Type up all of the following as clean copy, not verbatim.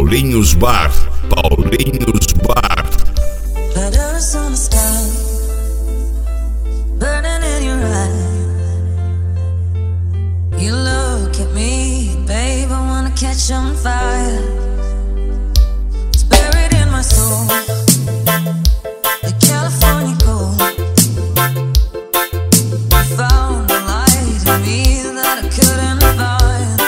Paulinhos Bar. Paulinhos Bar. Letters on the sky, burning in your eye. You look at me, babe, I wanna catch on fire. It's buried in my soul, the California gold. You found a light in me that I couldn't find.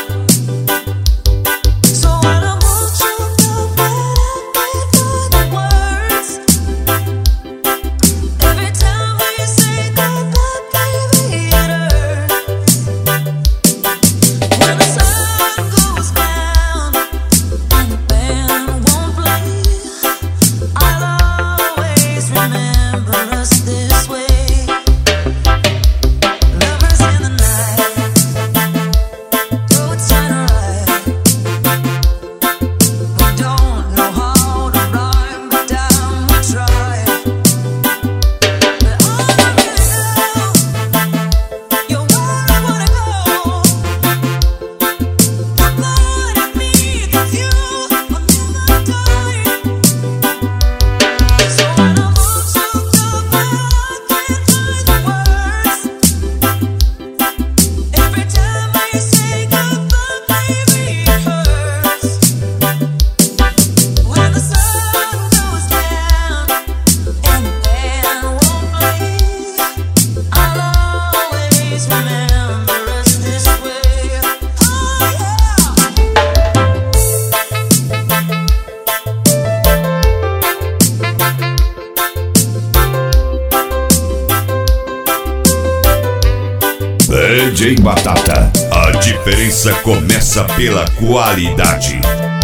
So when I want you to better for the words, every time we say goodbye, baby, it hurts. When the sun goes down and the band won't play, I'll always remember us this way. Lovers in the night, though it's sunrise. We don't know how to rhyme, but damn, we try. But all I really know, you're where I wanna go. The part of me that's you will never die. So when I want you to back, I can't find the words. Every time I say goodbye, baby, it hurts. When the sun goes down and the band won't play, I'll always remember us this way. Oh yeah. DJ Batata. A diferença começa pela qualidade.